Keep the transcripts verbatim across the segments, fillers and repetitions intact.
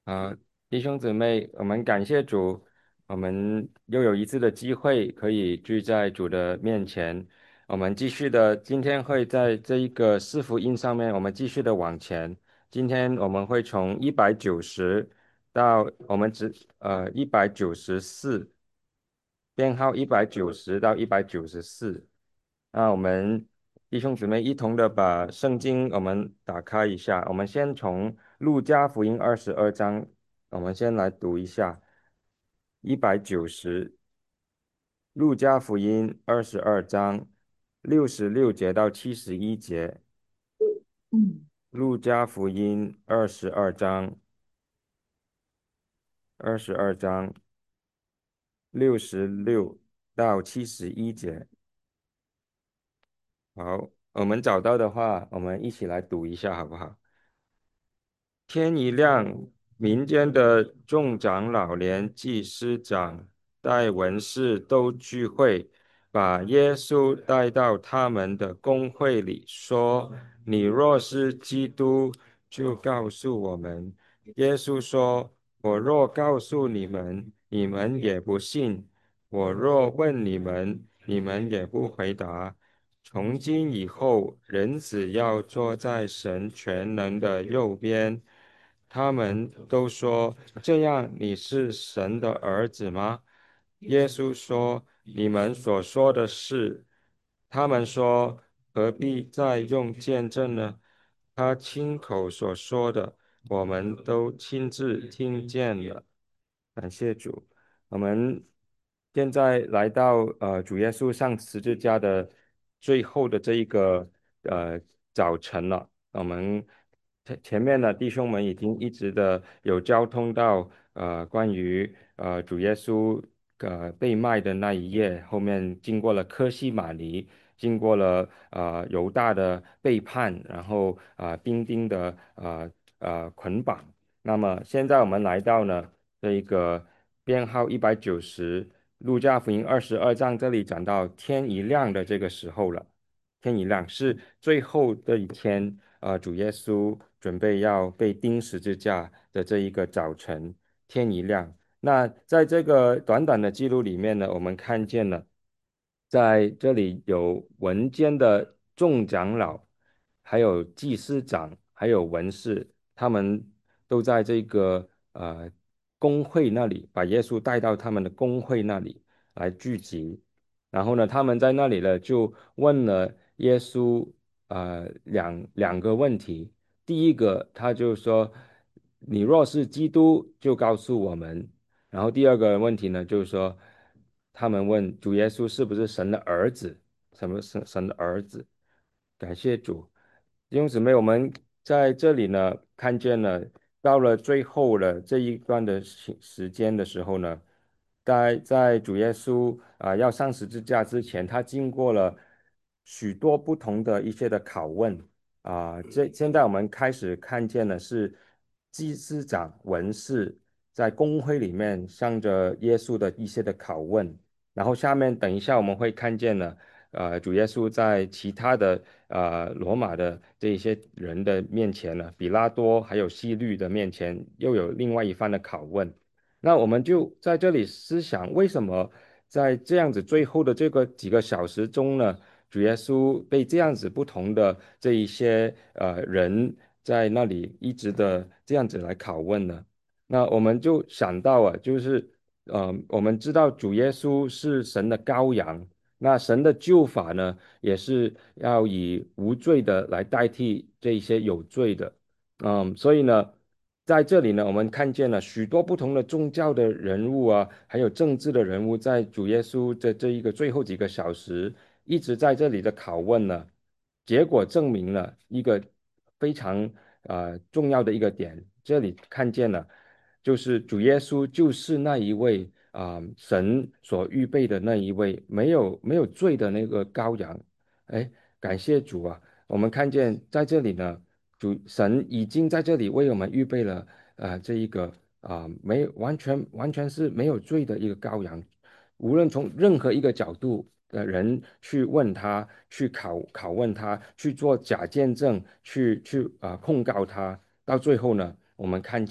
啊，弟兄姊妹，我们感谢主，我们又有一次的机会可以聚在主的面前。我们继续的，今天会在这一个四福音上面，我们继续的往前。今天我们会从一百九十到我们只呃一百九十四，编号一百九十到一百九十四。那我们弟兄姊妹一同的把圣经我们打开一下，我们先从路加福音二十二章，我们先来读一下一百九十，路加福音二十二章六十六节到七十一节， 嗯路加福音二十二章二十二章六十六到七十一节。好，我们找到的话，我们一起来读一下，好不好？天一亮，民间的众长老连祭司长、带文士都聚会，把耶稣带到他们的公会里，说：“你若是基督，就告诉我们。”耶稣说：“我若告诉你们，你们也不信；我若问你们，你们也不回答。从今以后，人子要坐在神全能的右边。”他们都说：“这样你是神的儿子吗？”耶稣说：“你们所说的是。”他们说：“何必再用见证呢？他亲口所说的，我们都亲自听见了。”感谢主。我们现在来到呃主耶稣上十字架的最后的这一个呃早晨了。我们前前面的弟兄们已经一直的有交通到呃关于呃主耶稣呃被卖的那一夜，后面经过了科西玛尼，经过了呃犹大的背叛，然后啊、呃兵丁的呃呃捆绑。那么现在我们来到呢这一个编号一百九十路加福音二十二章这里讲到天一亮的这个时候了。天一亮是最后的一天，呃，主耶稣准备要被钉十字架的这一个早晨，天一亮。那在这个短短的记录里面呢，我们看见了，在这里有文间的众长老，还有祭司长，还有文士，他们都在这个呃公会那里，把耶稣带到他们的公会那里来聚集。然后呢，他们在那里呢就问了耶稣呃两两个问题。第一个，他就说：“你若是基督，就告诉我们。”然后第二个问题呢，就是说，他们问主耶稣是不是神的儿子？什么是神的儿子？感谢主。弟兄姊妹，我们在这里呢，看见了到了最后的这一段的时时间的时候呢，在在主耶稣啊、要上十字架之前，他经过了许多不同的一些的拷问啊、这现在我们开始看见的是祭司长、文士在公会里面向着耶稣的一些的拷问，然后下面等一下我们会看见呢。呃，主耶稣在其他的呃罗马的这一些人的面前呢，比拉多还有希律的面前，又有另外一番的拷问。那我们就在这里思想，为什么在这样子最后的这个几个小时中呢，主耶稣被这样子不同的这一些呃人在那里一直的这样子来拷问呢？那我们就想到啊，就是呃，我们知道主耶稣是神的羔羊。那神的救法呢，也是要以无罪的来代替这一些有罪的。嗯，所以呢，在这里呢，我们看见了许多不同的宗教的人物啊，还有政治的人物，在主耶稣的这一个最后几个小时，一直在这里的拷问呢，结果证明了一个非常呃重要的一个点，这里看见了，就是主耶稣就是那一位啊、神所预备的那一位没有没有罪的那个羔羊。哎，感谢主啊！我们看见在这里呢。主神已经在这里为我们预备了呃这一个啊、没完全完全是没有罪的一个羔羊，无论从任何一个角度的人去问他，去拷拷问他，去做假见证，去去啊、控告他，到最后呢，我们看见了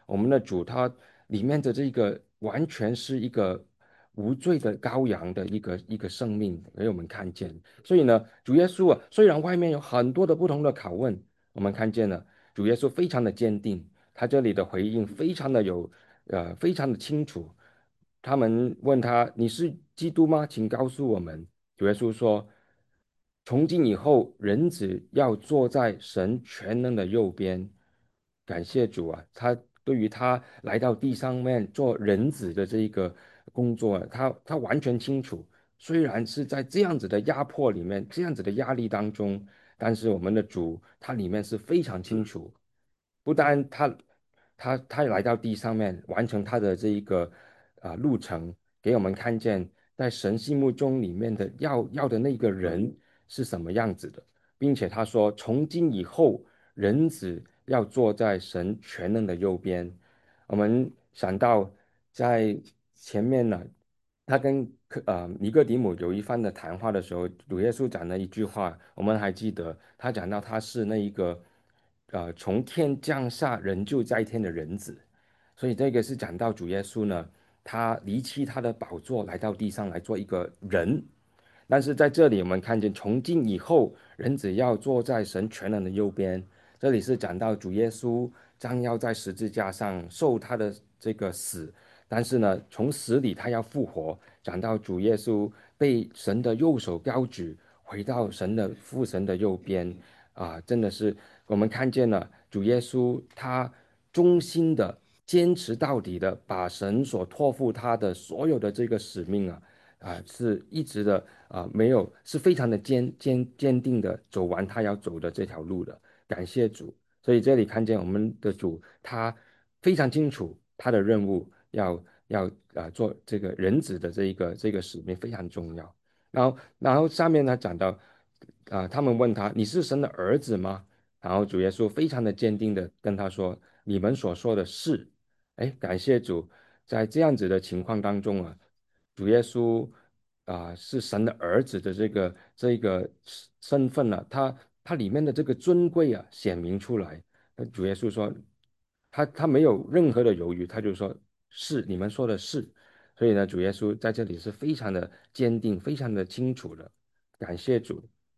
我们的主他里面的这个完全是一个无罪的羔羊的一个一个生命给我们看见。所以呢，主耶稣啊，虽然外面有很多的不同的拷问，我们看见了主耶稣非常的坚定，他这里的回应非常的有呃非常的清楚。他们问他：“你是基督吗？请告诉我们。”主耶稣说：“从今以后，人子要坐在神全能的右边。”感谢主啊！他对于他来到地上面做人子的这一个工作啊，他他完全清楚。虽然是在这样子的压迫里面，这样子的压力当中，但是我们的主他里面是非常清楚。不但他他他来到地上面完成他的这一个啊、路程，给我们看见在神心目中里面的要要的那个人是什么样子的，并且他说从今以后人子要坐在神全能的右边。我们想到在前面呢，他跟克呃尼哥底母有一番的谈话的时候，主耶稣讲了一句话，我们还记得，他讲到他是那一个呃从天降下人就在天的人子，所以这个是讲到主耶稣呢，他离弃他的宝座来到地上来做一个人。但是在这里，我们看见从今以后，人只要坐在神全能的右边。这里是讲到主耶稣将要在十字架上受他的这个死，但是呢，从死里他要复活。讲到主耶稣被神的右手高举，回到神的父神的右边啊，真的是我们看见了主耶稣他忠心的坚持到底的，把神所托付他的所有的这个使命啊。啊，是一直的啊，没有，是非常的坚坚坚定的走完他要走的这条路的。感谢主。所以这里看见我们的主，他非常清楚他的任务要要啊做这个人子的这一个这个使命非常重要。然后然后下面呢讲到啊，他们问他你是神的儿子吗？然后主耶稣非常的坚定的跟他说，你们所说的是。哎，感谢主，在这样子的情况当中啊。主耶稣啊、是神的儿子的这个这个身份呢、他他里面的这个尊贵啊显明出来。那主耶稣说，他他没有任何的犹豫，他就说是你们说的是。所以呢，主耶稣在这里是非常的坚定，非常的清楚的。感谢主。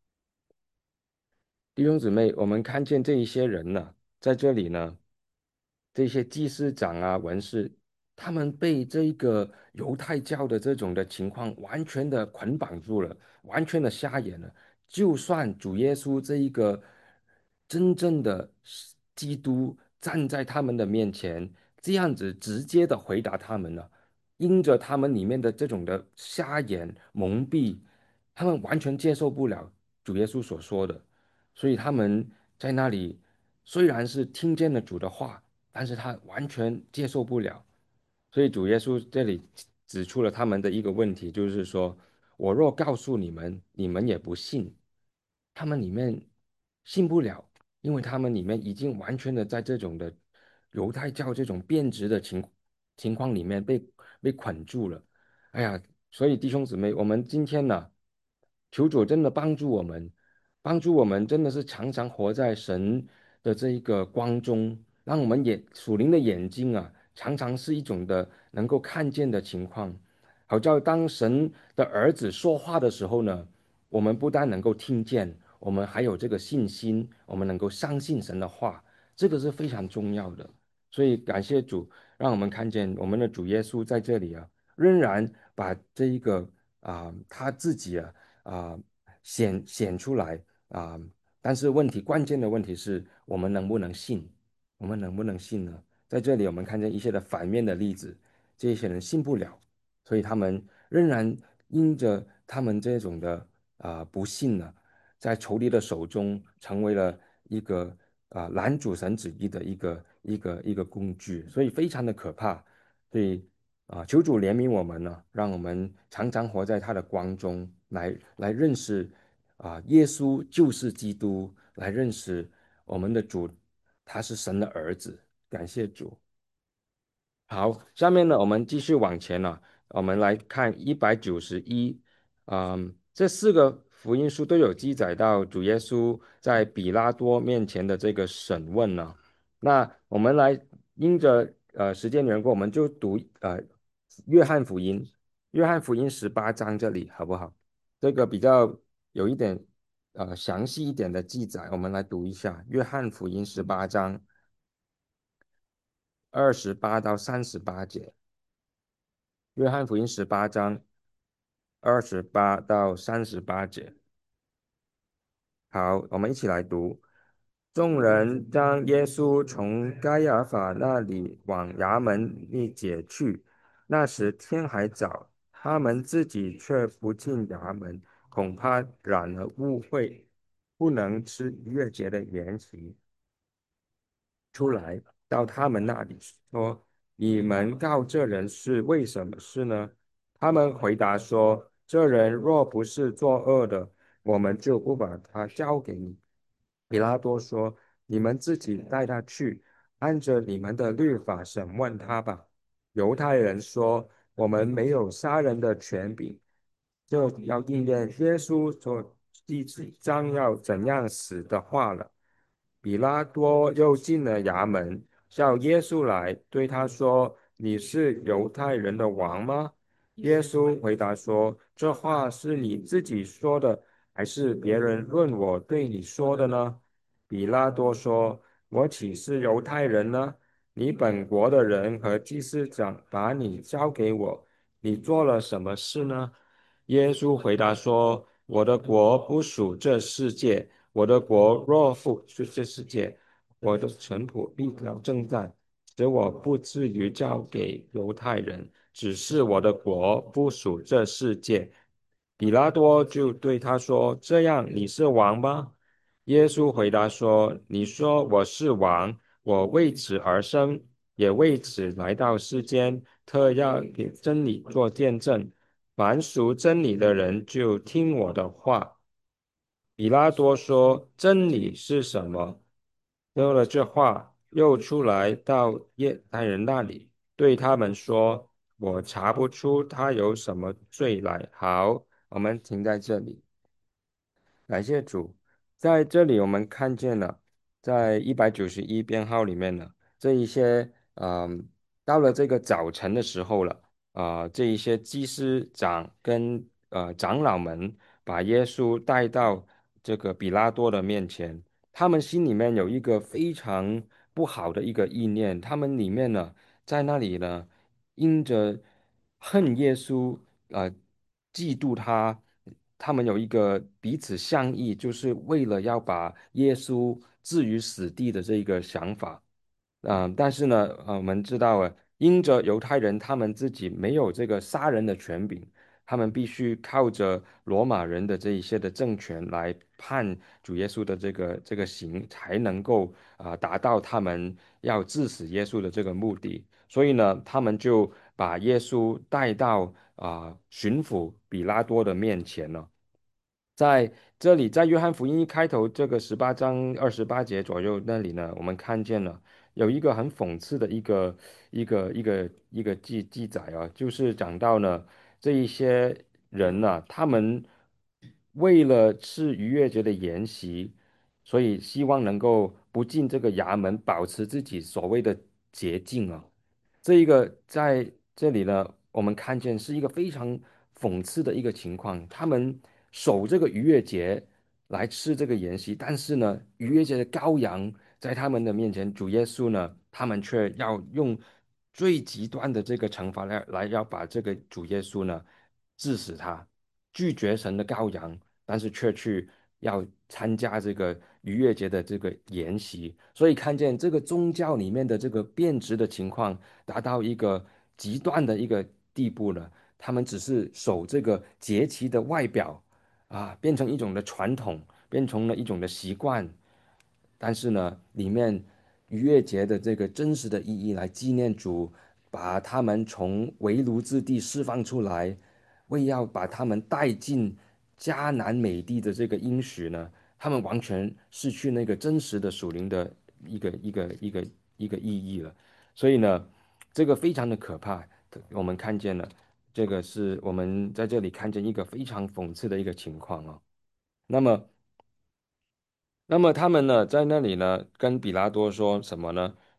弟兄姊妹，我们看见这一些人呢，在这里呢，这些祭司长啊、文士，他们被这个犹太教的这种的情况完全的捆绑住了，完全的瞎眼了。就算主耶稣这一个真正的基督站在他们的面前，这样子直接的回答他们了，因着他们里面的这种的瞎眼蒙蔽，他们完全接受不了主耶稣所说的。所以他们在那里虽然是听见了主的话，但是他完全接受不了。所以主耶稣这里指出了他们的一个问题，就是说，我若告诉你们，你们也不信。他们里面信不了，因为他们里面已经完全的在这种的犹太教这种变质的情情况里面被被捆住了。哎呀，所以弟兄姊妹，我们今天呢，求主真的帮助我们，帮助我们真的是常常活在神的这一个光中，让我们眼属灵的眼睛啊，常常是一种的能够看见的情况，好叫当神的儿子说话的时候呢，我们不但能够听见，我们还有这个信心，我们能够相信神的话，这个是非常重要的。所以感谢主，让我们看见我们的主耶稣在这里啊，仍然把这一个啊、他自己啊啊、显显出来啊、但是问题关键的问题是我们能不能信？我们能不能信呢？在这里我们看见一些的反面的例子，这些人信不了，所以他们仍然因着他们这种的啊、不信呢，在仇敌的手中成为了一个啊、拦阻神旨意的一个一个一个工具，所以非常的可怕。所以啊、求主怜悯我们呢，让我们常常活在他的光中，来来认识啊、耶稣就是基督，来认识我们的主，他是神的儿子。感谢主。好，下面呢，我们继续往前了，我们来看一百九十一，嗯，这四个福音书都有记载到主耶稣在比拉多面前的这个审问呢。那我们来因着呃时间有点过，我们就读呃约翰福音，约翰福音十八章这里好不好？这个比较有一点呃详细一点的记载，我们来读一下约翰福音十八章二十八到三十八节。约翰福音十八章二十八到三十八节。好，我们一起来读。众人将耶稣从该亚法那里往衙门里解去。那时天还早，他们自己却不进衙门，恐怕染了污秽，不能吃逾越节的筵席。出来到他们那里说：“你们告这人是为什么事呢？”他们回答说：“这人若不是作恶的，我们就不把他交给你。”比拉多说：“你们自己带他去，按着你们的律法审问他吧。”犹太人说：“我们没有杀人的权柄。”这要应验耶稣所即将要怎样死的话了。比拉多又进了衙门，叫耶稣来，对他说：“你是犹太人的王吗？”耶稣回答说：“这话是你自己说的，还是别人论我对你说的呢？”比拉多说：“我岂是犹太人呢？你本国的人和祭司长把你交给我，你做了什么事呢？”耶稣回答说：“我的国不属这世界。我的国若属这世界，我的臣仆必了征战，使我不至于交给犹太人。只是我的国不属这世界。”比拉多就对他说：“这样你是王吗？”耶稣回答说：“你说我是王，我为此而生，也为此来到世间，特要给真理做见证。凡属真理的人就听我的话。”比拉多说：“真理是什么？”说了这话，又出来到犹太人那里，对他们说：“我查不出他有什么罪来。”好，我们停在这里。感谢主，在这里我们看见了，在一百九十一编号里面呢，这一些，嗯、到了这个早晨的时候了，啊、这一些祭司长跟呃长老们把耶稣带到这个比拉多的面前，他们心里面有一个非常不好的一个意念，他们里面呢，在那里呢，因着恨耶稣，呃，嫉妒他。他们有一个彼此相异，就是为了要把耶稣置于死地的这一个想法。啊、但是呢，呃，我们知道啊，因着犹太人他们自己没有这个杀人的权柄，他们必须靠着罗马人的这一些的政权来判主耶稣的这个这个刑，才能够啊、达到他们要致死耶稣的这个目的。所以呢，他们就把耶稣带到啊、巡抚比拉多的面前了。在这里，在约翰福音一开头这个十八章二十八节左右那里呢，我们看见了有一个很讽刺的一个一个一个一个记记载啊，就是讲到呢这一些人呢、他们为了吃逾越节的筵席，所以希望能够不进这个衙门，保持自己所谓的洁净啊。这一个在这里呢，我们看见是一个非常讽刺的一个情况。他们守这个逾越节来吃这个筵席，但是呢，逾越节的羔羊在他们的面前，主耶稣呢，他们却要用最极端的这个惩罚来来要把这个主耶稣呢治死他，拒绝神的羔羊，但是却去要参加这个逾越节的这个筵席，所以看见这个宗教里面的这个变质的情况达到一个极端的一个地步了。他们只是守这个节期的外表啊，变成一种的传统，变成了一种的习惯，但是呢，里面逾越节的这个真实的意义来纪念主，把他们从为奴之地释放出来，为要把他们带进迦南美地的这个应许呢，他们完全失去那个真实的属灵的一个一个一个一个意义了。所以呢，这个非常的可怕。我们看见了，这个是我们在这里看见一个非常讽刺的一个情况哦。那么，那么他们呢，在那里呢，跟比拉多说什么呢？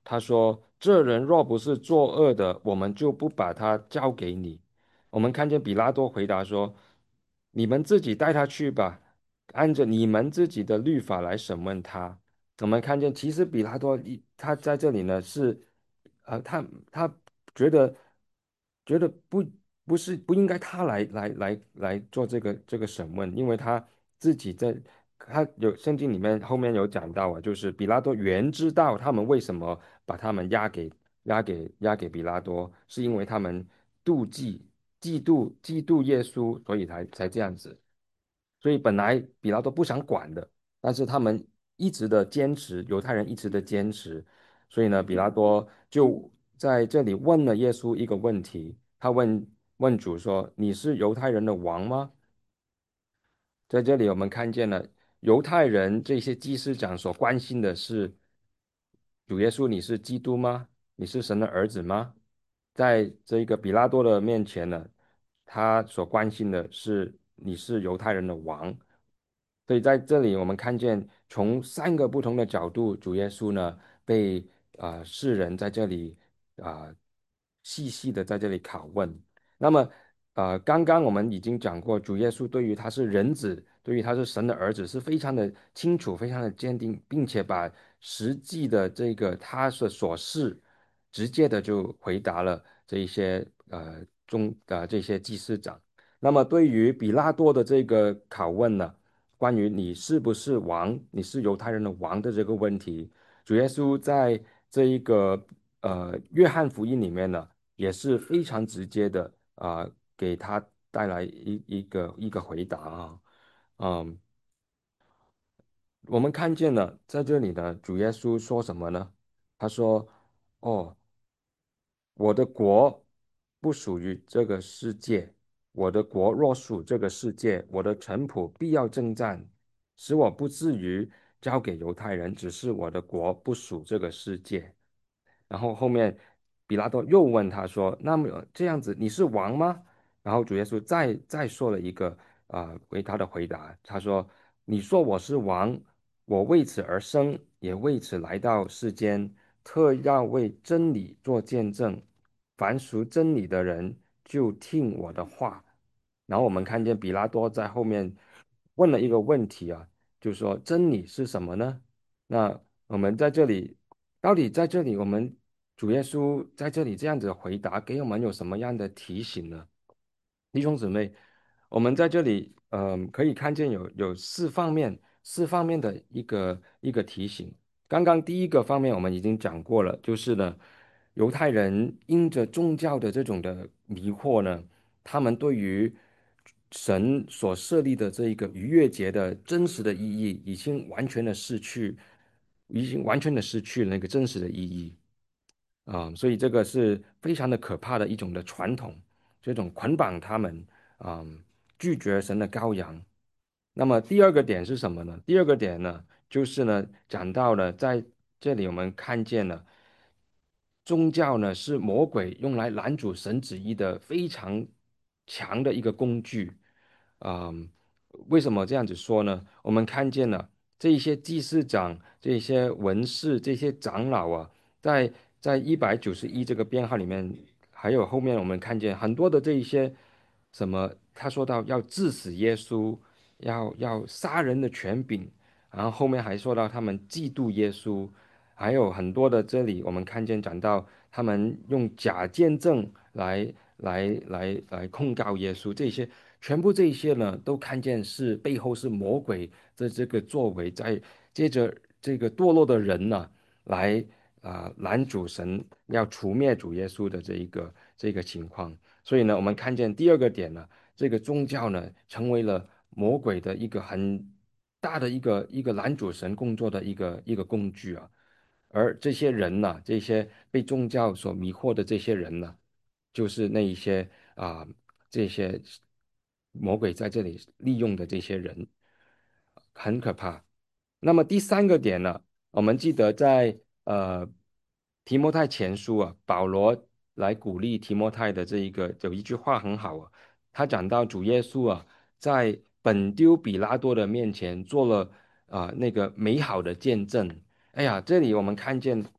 他说：“这人若不是作恶的，我们就不把他交给你。”我们看见比拉多回答说：“你们自己带他去吧，按着你们自己的律法来审问他。”我们看见，其实比拉多一他在这里呢是，呃，他他觉得觉得不不是不应该他来来来来做这个这个审问，因为他自己在他有圣经里面后面有讲到啊，就是比拉多原知道他们为什么把他们押给押给押给比拉多，是因为他们妒忌嫉妒嫉妒耶稣，所以才才这样子。所以本来比拉多不想管的，但是他们一直的坚持，犹太人一直的坚持，所以呢，比拉多就在这里问了耶稣一个问题，他问问主说：“你是犹太人的王吗？”在这里我们看见了犹太人这些祭司长所关心的是主耶稣，你是基督吗？你是神的儿子吗？在这个比拉多的面前呢，他所关心的是你是犹太人的王。所以在这里我们看见从三个不同的角度，主耶稣呢被啊、呃世人在这里啊、细细的在这里拷问。那么呃，刚刚我们已经讲过，主耶稣对于他是人子，对于他是神的儿子，是非常的清楚、非常的坚定，并且把实际的这个他的所事，直接的就回答了这一些呃中呃这些祭司长。那么对于比拉多的这个拷问呢，关于你是不是王，你是犹太人的王的这个问题，主耶稣在这一个呃约翰福音里面呢，也是非常直接的啊、给他带来一一个一个回答啊。嗯，我们看见了在这里呢，主耶稣说什么呢？他说：“哦，我的国不属于这个世界，我的国若属这个世界，我的臣仆必要征战，使我不至于交给犹太人。只是我的国不属这个世界。”然后后面比拉多又问他说：“那么这样子，你是王吗？”然后主耶稣再再说了一个啊、呃为他的回答，他说：“你说我是王，我为此而生，也为此来到世间，特要为真理做见证。凡属真理的人，就听我的话。”然后我们看见比拉多在后面问了一个问题啊，就是说真理是什么呢？那我们在这里，到底在这里，我们主耶稣在这里这样子的回答，给我们有什么样的提醒呢？弟兄姊妹，我们在这里，嗯、可以看见有有四方面，四方面的一个一个提醒。刚刚第一个方面我们已经讲过了，就是呢，犹太人因着宗教的这种的迷惑呢，他们对于神所设立的这一个逾越节的真实的意义，已经完全的失去，已经完全的失去了那个真实的意义。啊、所以这个是非常的可怕的一种的传统，这种捆绑他们，啊、拒绝神的羔羊。那么第二个点是什么呢？第二个点呢，就是呢，讲到了在这里我们看见了宗教呢是魔鬼用来拦阻神旨意的非常强的一个工具。嗯，为什么这样子说呢？我们看见了这一些祭司长、这些文士、这些长老啊，在在一百九十一这个编号里面，还有后面我们看见很多的这一些什么，他说到要致死耶稣，要要杀人的权柄，然后后面还说到他们嫉妒耶稣，还有很多的这里我们看见讲到他们用假见证来来来来控告耶稣，这些全部这些呢，都看见是背后是魔鬼的这个作为，在接着这个堕落的人呢，来啊、拦阻神要除灭主耶稣的这一个这个情况。所以呢，我们看见第二个点呢，这个宗教呢，成为了魔鬼的一个很大的一个一个拦阻神工作的一个一个工具啊。而这些人呢，这些被宗教所迷惑的这些人呢，就是那一些啊、这些魔鬼在这里利用的这些人，很可怕。那么第三个点呢，我们记得在呃提摩太前书啊，保罗来鼓励提摩太的这一个有一句话很好啊，他讲到主耶稣啊，在本丢比拉多的面前做了啊、那个美好的见证。哎呀，这里我们看见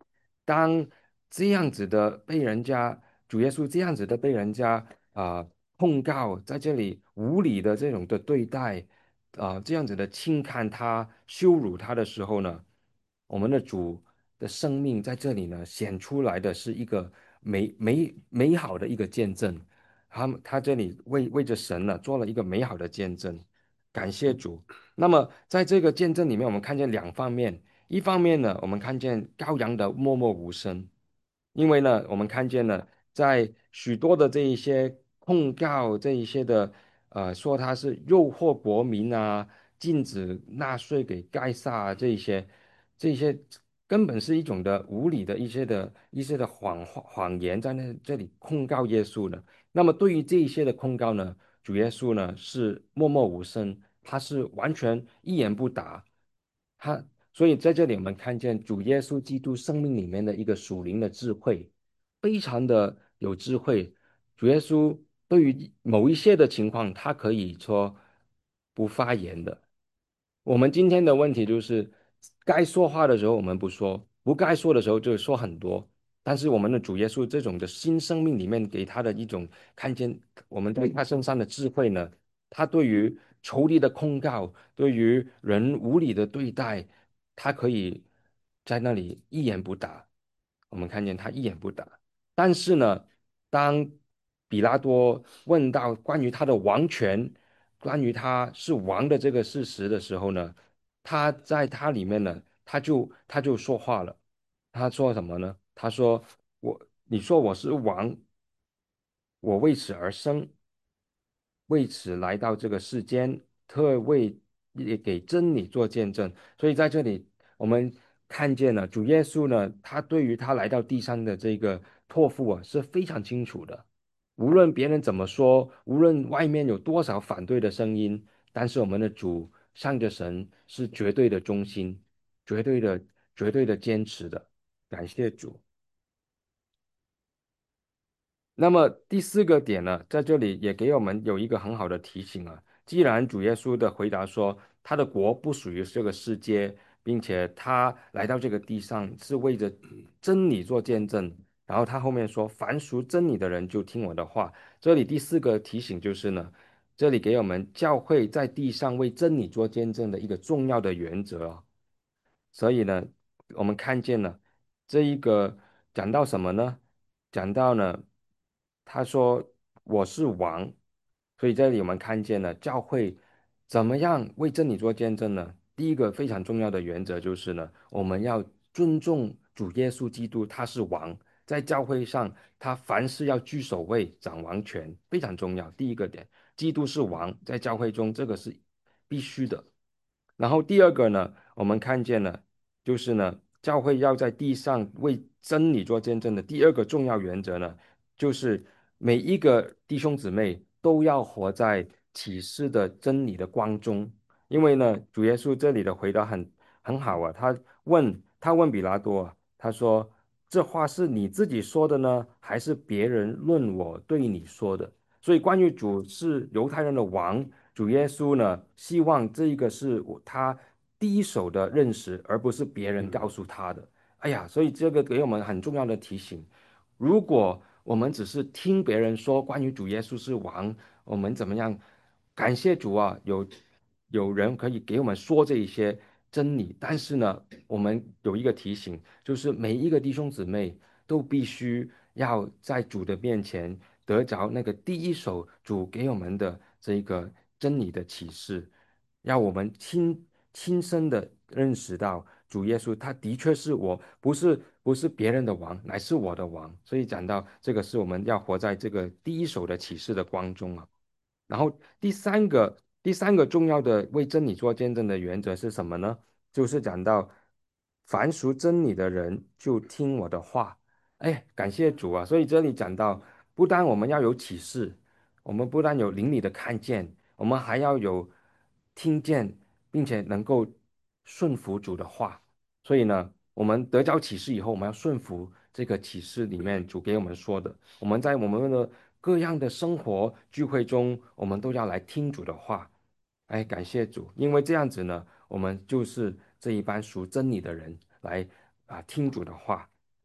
当这样子的被人家主耶稣这样子的被人家啊、控告，在这里无理的这种的对待，啊、这样子的轻看他、羞辱他的时候呢，我们的主的生命在这里呢显出来的是一个美美美好的一个见证。他们他这里为为着神呢做了一个美好的见证，感谢主。那么在这个见证里面，我们看见两方面。一方面呢，我们看见羔羊的默默无声，因为呢，我们看见了在许多的这一些控告，这一些的呃，说他是诱惑国民啊，禁止纳税给盖撒啊，这一些这一些根本是一种的无理的一些的一些的谎谎言，在那这里控告耶稣的。那么对于这一些的控告呢，主耶稣呢是默默无声，他是完全一言不答。他所以在这里我们看见主耶稣基督生命里面的一个属灵的智慧，非常的有智慧。主耶稣对于某一些的情况，他可以说不发言的。我们今天的问题就是，该说话的时候我们不说，不该说的时候就说很多。但是我们的主耶稣这种的新生命里面给他的一种看见，我们在他身上的智慧呢，他对于仇敌的控告，对于人无理的对待，他可以在那里一言不答。我们看见他一言不答。但是呢，当比拉多问到关于他的王权，关于他是王的这个事实的时候呢，他在他里面呢，他就他就说话了。他说什么呢？他说：“我，你说我是王，我为此而生，为此来到这个世间，特为也给真理做见证。”所以在这里，我们看见了主耶稣呢，他对于他来到地上的这个托付啊是非常清楚的。无论别人怎么说，无论外面有多少反对的声音，但是我们的主向着神是绝对的忠心，绝对的、绝对的坚持的。感谢主。那么第四个点呢，在这里也给我们有一个很好的提醒啊。既然主耶稣的回答说他的国不属于这个世界，并且他来到这个地上是为着真理做见证，然后他后面说凡属真理的人就听我的话。这里第四个提醒就是呢，这里给我们教会在地上为真理做见证的一个重要的原则啊。所以呢，我们看见了这一个讲到什么呢？讲到呢，他说我是王，所以这里我们看见了教会怎么样为真理做见证呢？第一个非常重要的原则就是呢，我们要尊重主耶稣基督，他是王，在教会上他凡事要居首位，掌王权，非常重要。第一个点，基督是王，在教会中这个是必须的。然后第二个呢，我们看见了，就是呢，教会要在地上为真理做见证的第二个重要原则呢，就是每一个弟兄姊妹都要活在启示的真理的光中。因为呢，主耶稣这里的回答很很好啊，他问他问比拉多啊，他说：“这话是你自己说的呢，还是别人论我对你说的？”所以关于主是犹太人的王。主耶稣呢，希望这一个是我他第一手的认识，而不是别人告诉他的。哎呀，所以这个给我们很重要的提醒：如果我们只是听别人说关于主耶稣是王，我们怎么样？感谢主啊，有有人可以给我们说这一些真理，但是呢，我们有一个提醒，就是每一个弟兄姊妹都必须要在主的面前得着那个第一手主给我们的这个真理的启示，让我们亲亲身的认识到主耶稣他的确是我，不是不是别人的王，乃是我的王。所以讲到这个，是我们要活在这个第一手的启示的光中啊。然后第三个第三个重要的为真理做见证的原则是什么呢？就是讲到凡属真理的人就听我的话。哎，感谢主啊！所以这里讲到，不单我们要有启示，我们不但有灵里的看见，我们还要有听见，并且能够顺服主的话。所以呢，我们得着启示以后，我们要顺服这个启示里面主给我们说的。我们在我们的各样的生活聚会中，我们都要来听主的话。哎，感谢主，因为这样子呢，我们就是这一班属真理的人来啊听主的话。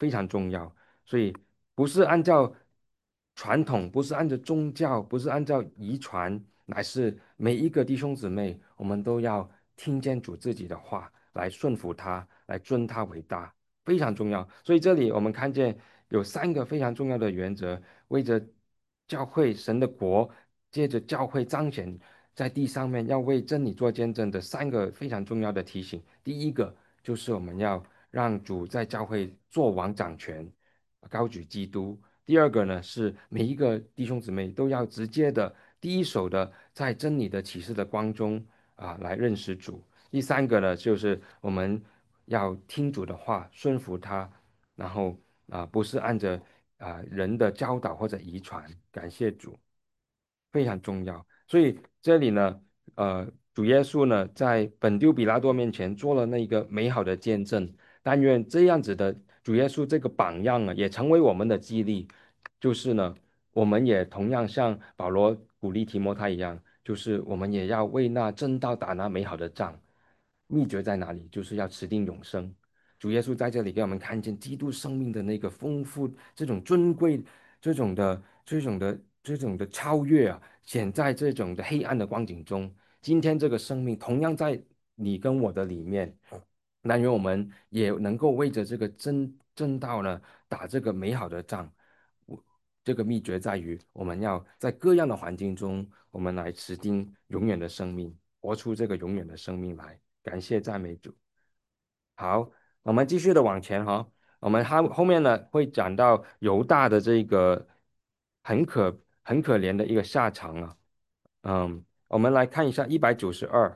非常重要。所以不是按照传统，不是按照宗教，不是按照遗传，乃是每一个弟兄姊妹，我们都要听见主自己的话，来顺服他，来尊他为大，非常重要。所以这里我们看见有三个非常重要的原则，为着教会神的国，借着教会彰显在地上面要为真理做见证的三个非常重要的提醒。第一个就是我们要让主在教会做王掌权，高举基督。第二个呢是每一个弟兄姊妹都要直接的、第一手的在真理的启示的光中啊来认识主。第三个呢就是我们要听主的话，顺服他，然后啊不是按着啊人的教导或者遗传。感谢主。非常重要。所以这里呢，呃，主耶稣呢，在本丢比拉多面前做了那个美好的见证。但愿这样子的主耶稣这个榜样啊，也成为我们的激励。就是呢，我们也同样像保罗鼓励提摩太一样，就是我们也要为那正道打那美好的仗。秘诀在哪里？就是要持定永生。主耶稣在这里给我们看见基督生命的那个丰富，这种尊贵，这种的、这种的、这种的超越啊，显在这种的黑暗的光景中。今天这个生命同样在你跟我的里面，但愿我们也能够为着这个真正道呢，打这个美好的仗。我这个秘诀在于，我们要在各样的环境中，我们来持定永远的生命，活出这个永远的生命来。感谢赞美主。好，我们继续的往前哈，我们后后面呢会讲到犹大的这个很可很可怜的一个下场啊。嗯，我们来看一下一百九十二。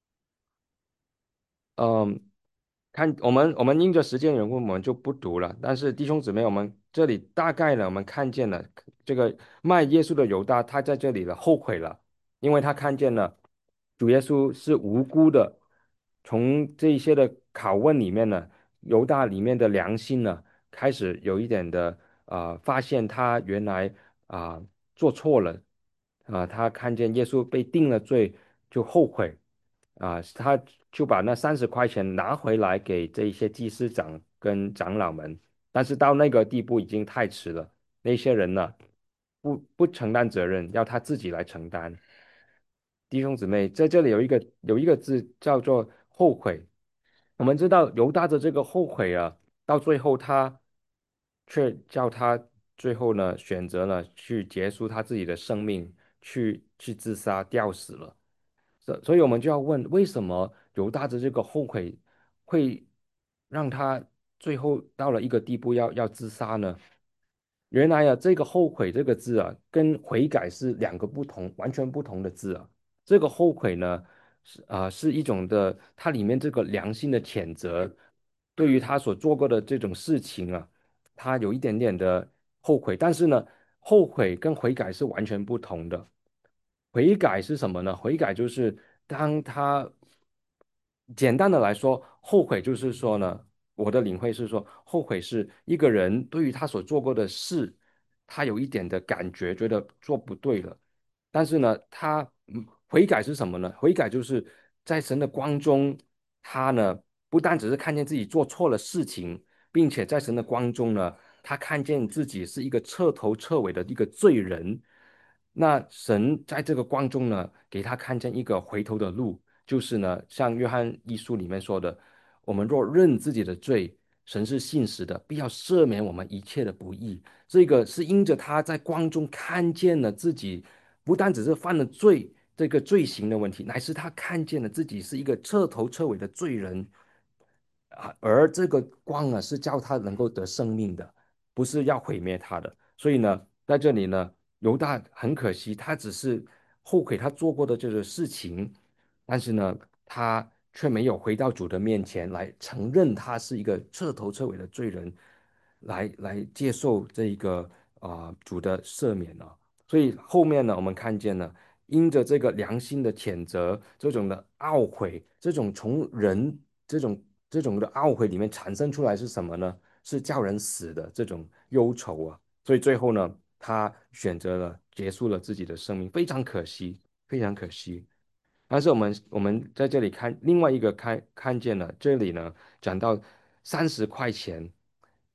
嗯，看我们我们因着时间缘故，我们就不读了。但是弟兄姊妹，我们这里大概呢，我们看见了这个卖耶稣的犹大，他在这里了后悔了，因为他看见了主耶稣是无辜的。从这一些的拷问里面呢，犹大里面的良心呢，开始有一点的啊、呃发现他原来啊、做错了。啊、他看见耶稣被定了罪，就后悔。啊，他就把那三十块钱拿回来给这一些祭司长跟长老们，但是到那个地步已经太迟了。那些人呢，不不承担责任，要他自己来承担。弟兄姊妹，在这里有一个有一个字叫做后悔。我们知道犹大的这个后悔啊，到最后他却叫他最后呢选择了去结束他自己的生命，去去自杀吊死了。所所以我们就要问，为什么犹大的这个后悔会让他最后到了一个地步要要自杀呢？原来啊，这个后悔这个字啊，跟悔改是两个不同、完全不同的字啊。这个后悔呢，是啊、是一种的，它里面这个良心的谴责，对于他所做过的这种事情啊，他有一点点的后悔。但是呢，后悔跟悔改是完全不同的。悔改是什么呢？悔改就是当他简单的来说，后悔就是说呢，我的领会是说，后悔是一个人对于他所做过的事，他有一点的感觉，觉得做不对了。但是呢，他嗯悔改是什么呢？悔改就是在神的光中，他呢不但只是看见自己做错了事情，并且在神的光中呢，他看见自己是一个彻头彻尾的一个罪人。那神在这个光中呢，给他看见一个回头的路，就是呢，像约翰一书里面说的，我们若认自己的罪，神是信实的，必要赦免我们一切的不义。这个是因着他在光中看见了自己，不但只是犯了罪这个罪行的问题，乃是他看见了自己是一个彻头彻尾的罪人。啊，而这个光呢，是叫他能够得生命的，不是要毁灭他的。所以呢，在这里呢，犹大很可惜，他只是后悔他做过的这个事情，但是呢，他却没有回到主的面前来承认他是一个彻头彻尾的罪人，来来接受这一个啊、呃主的赦免啊。所以后面呢，我们看见了，因着这个良心的谴责，这种的懊悔，这种从人这种这种的懊悔里面产生出来是什么呢？是叫人死的这种忧愁啊。所以最后呢，他选择了结束了自己的生命，非常可惜，非常可惜。但是我们我们在这里看另外一个看看见了，这里呢讲到三十块钱。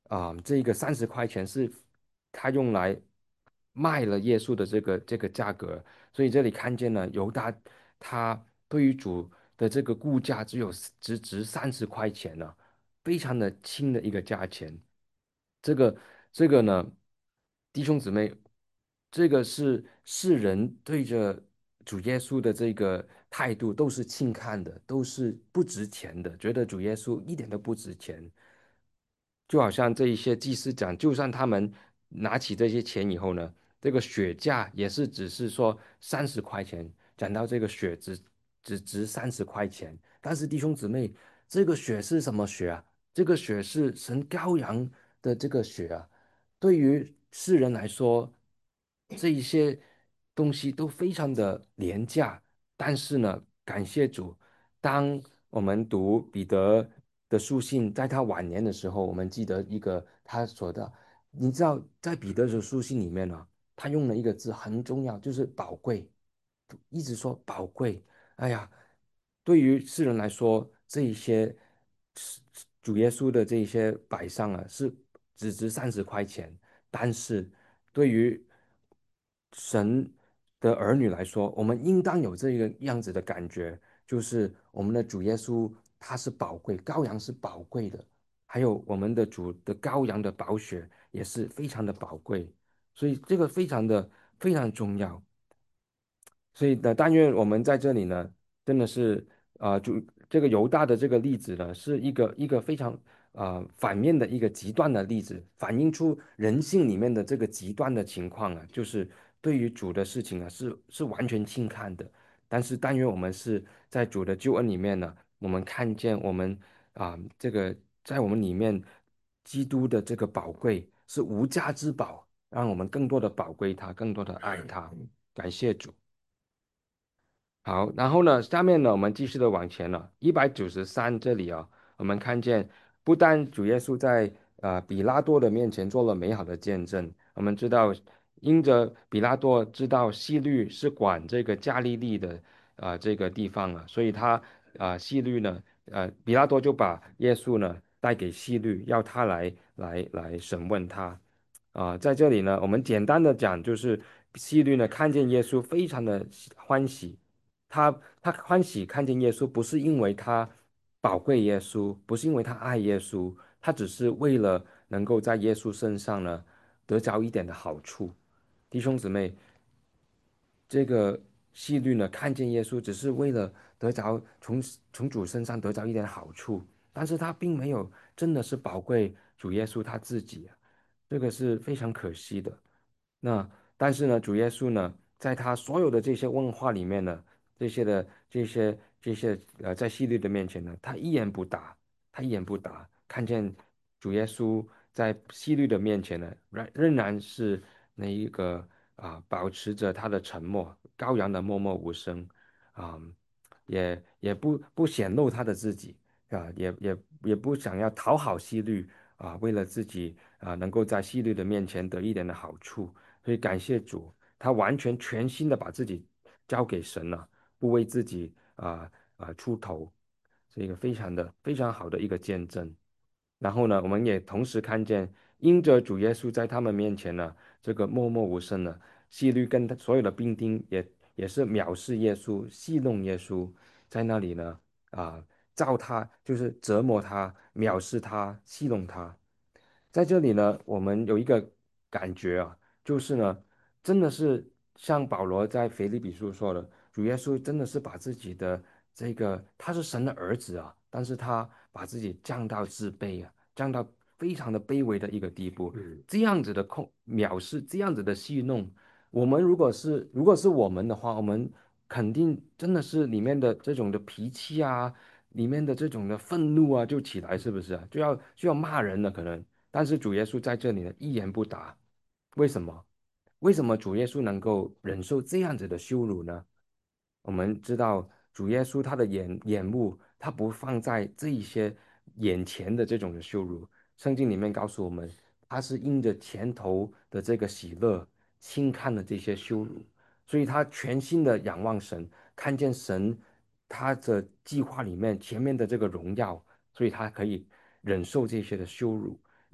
啊、这个三十块钱是他用来卖了耶稣的这个这个价格，所以这里看见了犹大他对于主的这个估价只有只值三十块钱呢、非常的轻的一个价钱。这个这个呢，弟兄姊妹，这个是世人对着主耶稣的这个态度都是轻看的，都是不值钱的，觉得主耶稣一点都不值钱。就好像这一些祭司长，就算他们拿起这些钱以后呢，这个血价也是只是说三十块钱，讲到这个血只只值三十块钱。但是弟兄姊妹，这个血是什么血啊？这个血是神羔羊的这个血啊。对于世人来说，这一些东西都非常的廉价，但是呢，感谢主，当我们读彼得的书信，在他晚年的时候，我们记得一个他说的，你知道，在彼得的书信里面呢，他用了一个字很重要，就是宝贵，一直说宝贵。哎呀，对于世人来说，这一些是主耶稣的这一些摆上啊，是只值三十块钱，但是对于神的儿女来说，我们应当有这个样子的感觉，就是我们的主耶稣他是宝贵，羔羊是宝贵的，还有我们的主的羔羊的宝血也是非常的宝贵，所以这个非常的非常重要。所以呢，但愿我们在这里呢，真的是啊，就这个犹大的这个例子呢，是一个一个非常啊、呃反面的一个极端的例子，反映出人性里面的这个极端的情况啊，就是对于主的事情啊，是是完全轻看的。但是但愿我们是在主的救恩里面呢，我们看见我们啊、这个在我们里面基督的这个宝贵是无价之宝，让我们更多的宝贵他，更多的爱他。感谢主。好，然后呢，下面呢，我们继续的往前了，一百九十三这里啊，我们看见不但主耶稣在呃比拉多的面前做了美好的见证，我们知道，因着比拉多知道希律是管这个加利利的啊这个地方啊，所以他啊希律呢，呃比拉多就把耶稣呢带给希律，要他来来来审问他。啊，在这里呢，我们简单的讲，就是希律呢看见耶稣非常的欢喜，他他欢喜看见耶稣，不是因为他宝贵耶稣，不是因为他爱耶稣，他只是为了能够在耶稣身上呢得着一点的好处。弟兄姊妹，这个希律呢，看见耶稣只是为了得着从从主身上得着一点好处，但是他并没有真的是宝贵主耶稣他自己啊，这个是非常可惜的。那但是呢，主耶稣呢，在他所有的这些问话里面呢，这些的这些这些呃，在希律的面前呢，他一言不答，他一言不答。看见主耶稣在希律的面前呢，仍仍然是那一个啊、保持着他的沉默，羔羊的默默无声啊、也也不不显露他的自己啊、也也也不想要讨好希律啊、为了自己啊、能够在希律的面前得一点的好处。所以感谢主，他完全全心的把自己交给神了，不为自己啊啊、出头，是一个非常的非常好的一个见证。然后呢，我们也同时看见，因着主耶稣在他们面前呢，这个默默无声的希律跟他所有的兵丁也也是藐视耶稣，戏弄耶稣，在那里呢啊、照他就是折磨他，藐视他，戏弄他。在这里呢，我们有一个感觉啊，就是呢，真的是像保罗在腓立比书说的，主耶稣真的是把自己的这个，他是神的儿子啊，但是他把自己降到自卑啊，降到非常的卑微的一个地步，嗯这样子的控藐视，这样子的戏弄，我们如果是如果是我们的话，我们肯定真的是里面的这种的脾气啊，里面的这种的愤怒啊，就起来，是不是啊？就要就要骂人了，可能。但是主耶稣在这里呢，一言不答。为什么？为什么主耶稣能够忍受这样子的羞辱呢？我们知道主耶稣他的眼眼目，他不放在这一些眼前的这种的羞辱。圣经里面告诉我们，他是因着前头的这个喜乐，轻看了这些羞辱，所以他全心的仰望神，看见神他的计划里面前面的这个荣耀，所以他可以忍受这些的羞辱。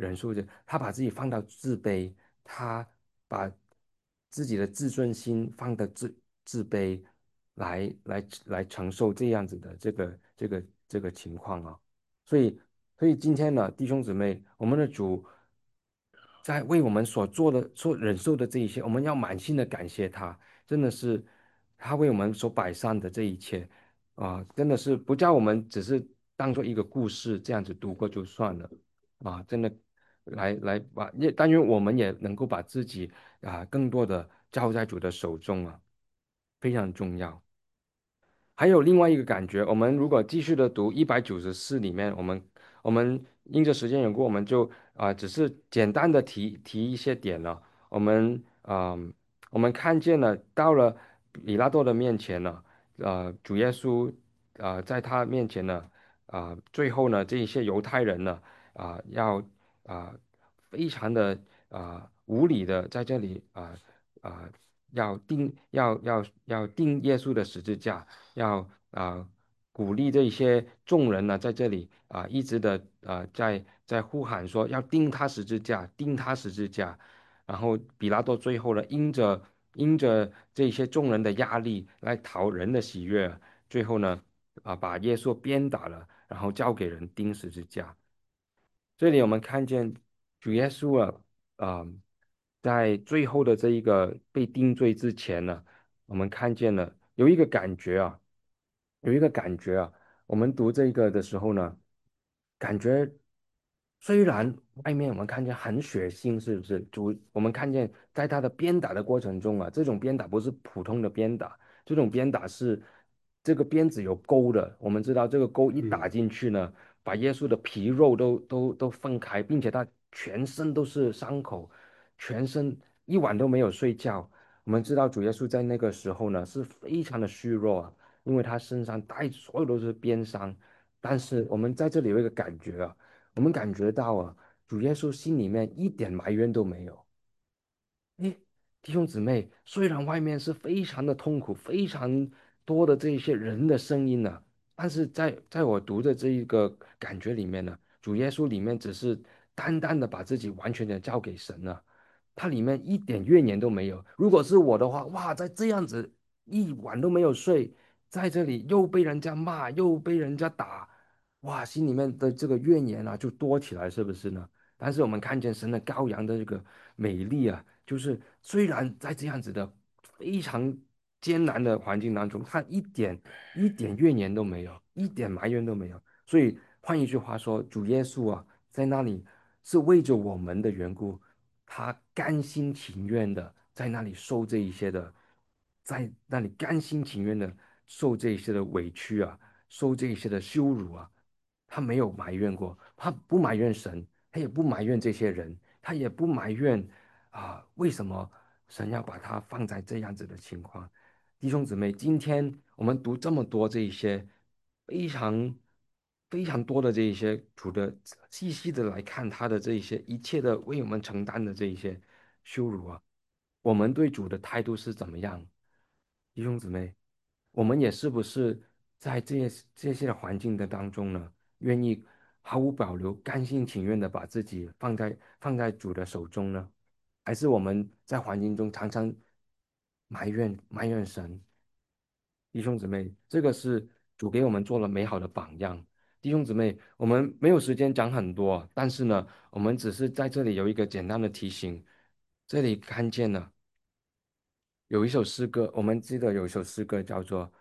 忍受着，他把自己放到自卑，他把自己的自尊心放的自自卑，来来来承受这样子的这个这个这个情况啊。所以所以今天呢，弟兄姊妹，我们的主在为我们所做的、所忍受的这一切，我们要满心的感谢他，真的是他为我们所摆上的这一切啊，真的是不叫我们只是当做一个故事这样子读过就算了啊，真的来来把，也但愿我们也能够把自己啊更多的交在主的手中啊，非常重要。还有另外一个感觉，我们如果继续的读一百九十四里面，我们我们因着时间缘故，我们就啊、只是简单的提提一些点了。我们啊、我们看见了到了比拉多的面前呢，呃，主耶稣啊、在他面前呢，啊、最后呢，这一些犹太人呢，啊、要啊、非常的啊、无理的在这里啊啊、要钉要要要钉耶稣的十字架。要啊、鼓励这些众人呢，在这里啊、一直的啊、在在呼喊说要钉他十字架，钉他十字架。然后比拉多最后呢，因着因着这些众人的压力来讨人的喜悦，最后呢啊、把耶稣鞭打了，然后交给人钉十字架。这里我们看见主耶稣啊，啊、在最后的这一个被定罪之前呢，我们看见了有一个感觉啊，有一个感觉啊，我们读这个的时候呢，感觉虽然外面我们看见很血腥，是不是？主，我们看见在他的鞭打的过程中啊，这种鞭打不是普通的鞭打，这种鞭打是这个鞭子有钩的。我们知道这个钩一打嗯进去呢，把耶稣的皮肉都都都分开，并且他全身都是伤口，全身一晚都没有睡觉。我们知道主耶稣在那个时候呢是非常的虚弱啊，因为他身上带所有都是鞭伤。但是我们在这里有一个感觉啊，我们感觉到啊，主耶稣心里面一点埋怨都没有。诶，弟兄姊妹，虽然外面是非常的痛苦，非常多的这一些人的声音呢，但是在在我读的这一个感觉里面呢，主耶稣里面只是单单的把自己完全的交给神了，他里面一点怨言都没有。如果是我的话，哇，在这样子一晚都没有睡，在这里又被人家骂，又被人家打，哇，心里面的这个怨言啊就多起来，是不是呢？但是我们看见神的羔羊的这个美丽啊，就是虽然在这样子的非常艰难的环境当中，他一点一点怨言都没有，一点埋怨都没有。所以换一句话说，主耶稣啊，在那里是为着我们的缘故，他甘心情愿的在那里受这一些的，在那里甘心情愿的受这一些的委屈啊，受这一些的羞辱啊，他没有埋怨过，他不埋怨神，他也不埋怨这些人，他也不埋怨啊，为什么神要把他放在这样子的情况？弟兄姊妹，今天我们读这么多这一些非常非常多的这一些主的细细的来看他的这一些一切的为我们承担的这一些羞辱啊，我们对主的态度是怎么样？弟兄姊妹，我们也是不是在这些这些的环境的当中呢，愿意毫无保留、甘心情愿的把自己放在放在主的手中呢？还是我们在环境中常常埋怨埋怨神？弟兄姊妹，这个是主给我们做了美好的榜样。弟兄姊妹，我们没有时间讲很多，但是呢，我们只是在这里有一个简单的提醒。这里看见了有一首诗歌，我们记得有一首诗歌叫做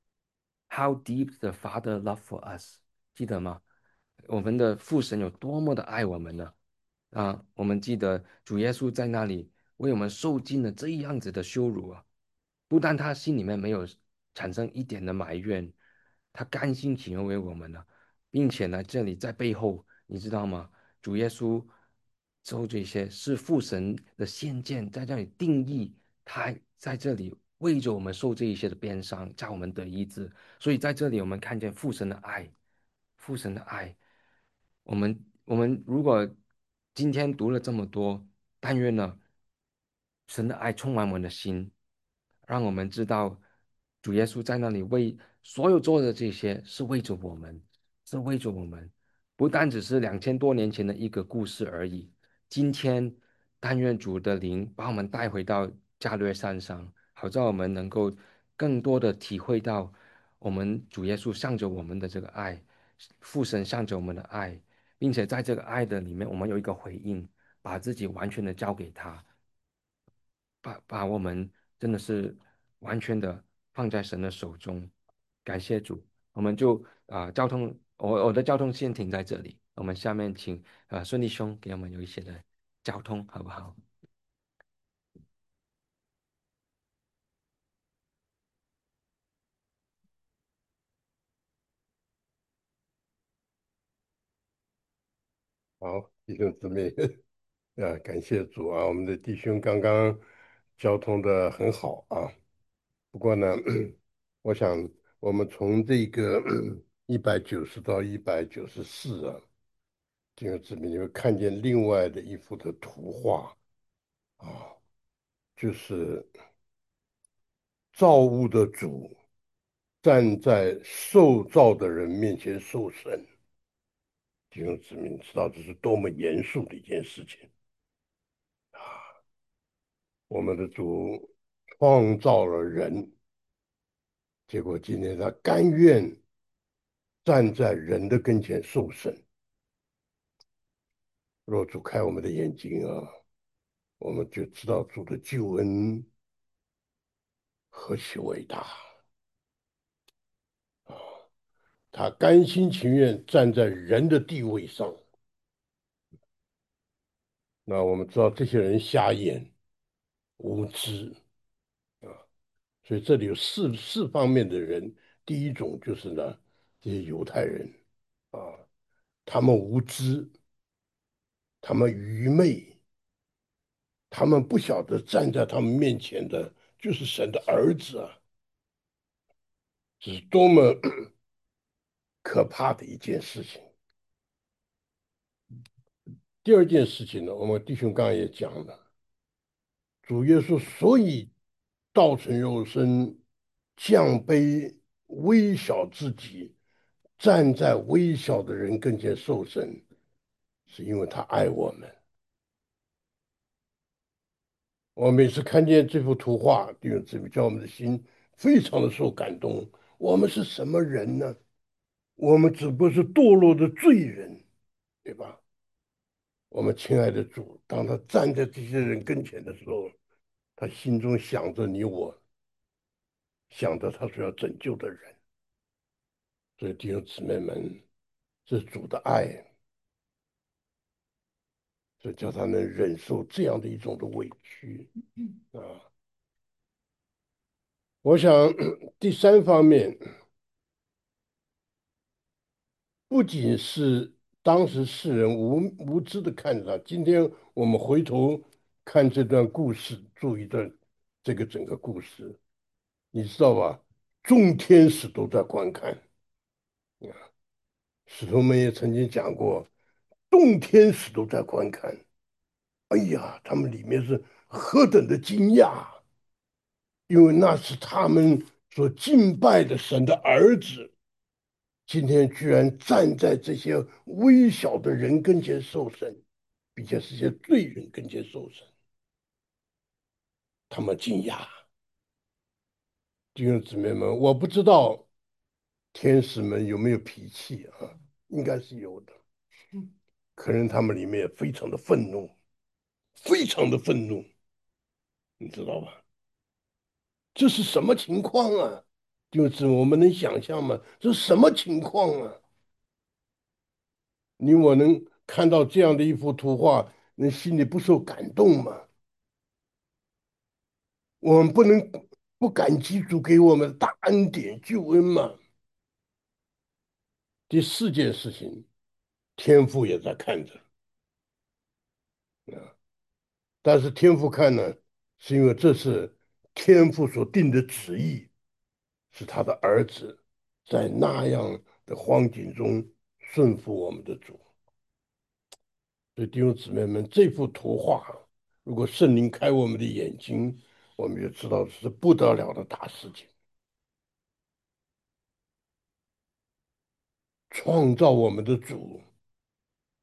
《How Deep the Father Love for Us》，记得吗？我们的父神有多么的爱我们呢？啊，我们记得主耶稣在那里为我们受尽了这样子的羞辱啊，不但他心里面没有产生一点的埋怨，他甘心情愿为我们呢，并且呢，这里在背后，你知道吗？主耶稣做这些是父神的先见，在这里定义他在这里为着我们受这一些的鞭伤，叫我们得医治。所以在这里我们看见父神的爱，父神的爱。我们我们如果今天读了这么多，但愿呢，神的爱充满我们的心，让我们知道主耶稣在那里为所有做的这些是为着我们，是为着我们。 不单只是两千多年前的一个故事而已。今天，但愿主的灵把我们带回到加略山上，好叫我们能够更多的体会到我们主耶稣向着我们的这个爱，父神向着我们的爱，并且在这个爱的里面，我们有一个回应，把自己完全的交给他，把把我们真的是完全的放在神的手中。感谢主，我们就啊、交通，我我的交通先停在这里，我们下面请啊、顺利兄给我们有一些的交通，好不好？ 好，弟兄姊妹，啊，感谢主啊，我们的弟兄刚刚交通的很好啊。不过呢，我想我们从这个一百九十到一百九十四啊，弟兄姊妹，你会看见另外的一幅的图画啊，就是造物的主站在受造的人面前受审。弟兄姊妹，你知道这是多么严肃的一件事情。我们的主创造了人，结果今天他甘愿站在人的跟前受审。若主开我们的眼睛啊，我们就知道主的救恩何其伟大啊！他甘心情愿站在人的地位上。那我们知道这些人瞎眼无知，所以这里有四四方面的人。第一种就是呢，这些犹太人啊，他们无知，他们愚昧，他们不晓得站在他们面前的就是神的儿子啊，这是多么可怕的一件事情。第二件事情呢，我们弟兄刚刚也讲了，主耶稣所以道成肉身，降卑微小自己，站在微小的人跟前受审，是因为他爱我们。我每次看见这幅图画，弟兄姊妹，叫我们的心非常的受感动。我们是什么人呢？我们只不过是堕落的罪人，对吧？我们亲爱的主，当他站在这些人跟前的时候，他心中想着你我，想着他所要拯救的人。所以弟兄姊妹们，这是主的爱，所以叫他能忍受这样的一种的委屈啊。我想第三方面，不仅是当时世人无无知的看着他，今天我们回头看这段故事，注意段这个整个故事，你知道吧？众天使都在观看。使徒们也曾经讲过，众天使都在观看。哎呀，他们里面是何等的惊讶，因为那是他们所敬拜的神的儿子，今天居然站在这些微小的人跟前受审，并且是些罪人跟前受审，他们惊讶。弟兄姊妹们，我不知道天使们有没有脾气啊？应该是有的，可能他们里面也非常的愤怒，非常的愤怒，你知道吧？这是什么情况啊？就是我们能想象吗？这是什么情况啊？你我能看到这样的一幅图画，能心里不受感动吗？我们不能不感激主给我们的大恩典救恩吗？第四件事情，天父也在看着啊，但是天父看呢，是因为这是天父所定的旨意，是他的儿子在那样的荒景中顺服我们的主。所以弟兄姊妹们，这幅图画，如果圣灵开我们的眼睛，我们就知道是不得了的大事情。创造我们的主，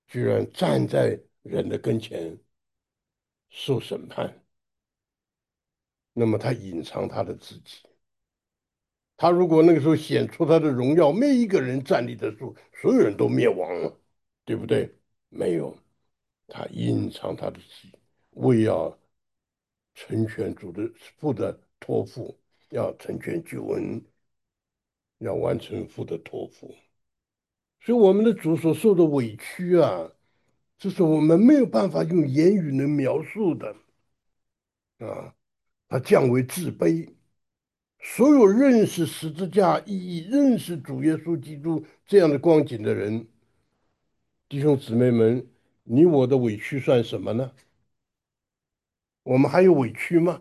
居然站在人的跟前受审判，那么他隐藏他的自己。他如果那个时候显出他的荣耀，没一个人站立得住，所有人都灭亡了，对不对？没有，他隐藏他的自己，为要成全主的父的托付，要成全救恩，要完成父的托付。所以我们的主所受的委屈啊，这是我们没有办法用言语能描述的啊。他降为自卑，所有认识十字架意义、认识主耶稣基督这样的光景的人，弟兄姊妹们，你我的委屈算什么呢？我们还有委屈吗？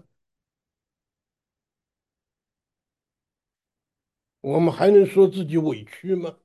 我们还能说自己委屈吗？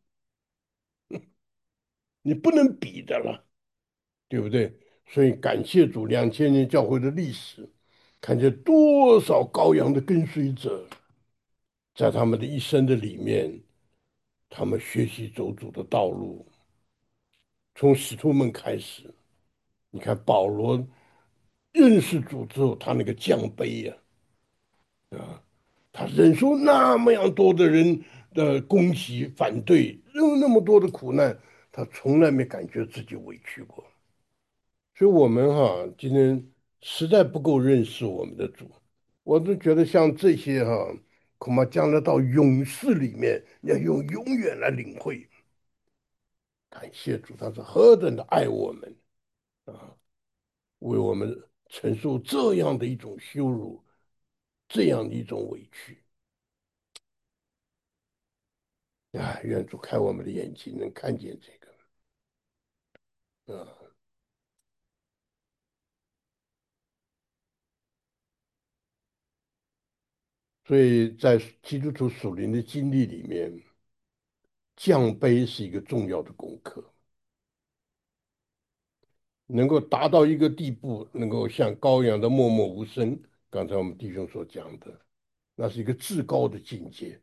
你不能比的了，对不对？所以感谢主，两千年教会的历史，看见多少羔羊的跟随者，在他们的一生的里面，他们学习走主的道路，从使徒们开始。你看保罗认识主之后，他那个降杯呀、啊，他忍受那么样多的人的攻击、反对，有那么多的苦难，他从来没感觉自己委屈过。所以，我们哈今天实在不够认识我们的主，我都觉得像这些哈，恐怕将来到永世里面，要用永远来领会。感谢主，他是何等的爱我们啊！为我们承受这样的一种羞辱，这样的一种委屈啊！愿主开我们的眼睛，能看见这个啊！所以在基督徒属灵的经历里面，降杯是一个重要的功课，能够达到一个地步，能够像羔羊的默默无声。刚才我们弟兄所讲的，那是一个至高的境界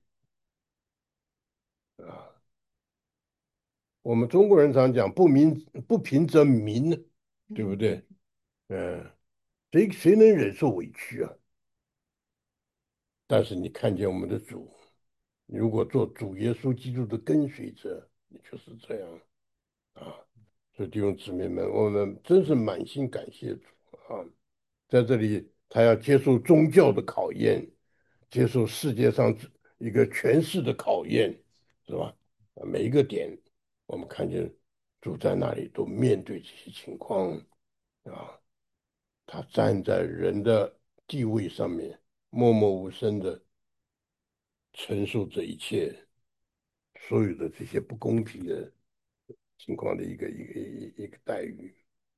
啊！我们中国人常讲不鸣不平则鸣，对不对？嗯，谁谁能忍受委屈啊？但是你看见我们的主，如果做主耶稣基督的跟随者，你就是这样啊。所以弟兄姊妹们，我们真是满心感谢主啊！在这里，他要接受宗教的考验，接受世界上一个权势的考验，是吧？啊，每一个点，我们看见主在那里都面对这些情况啊，他站在人的地位上面，默默无声的承受这一切所有的这些不公平的情况的一个一个一个一个待遇。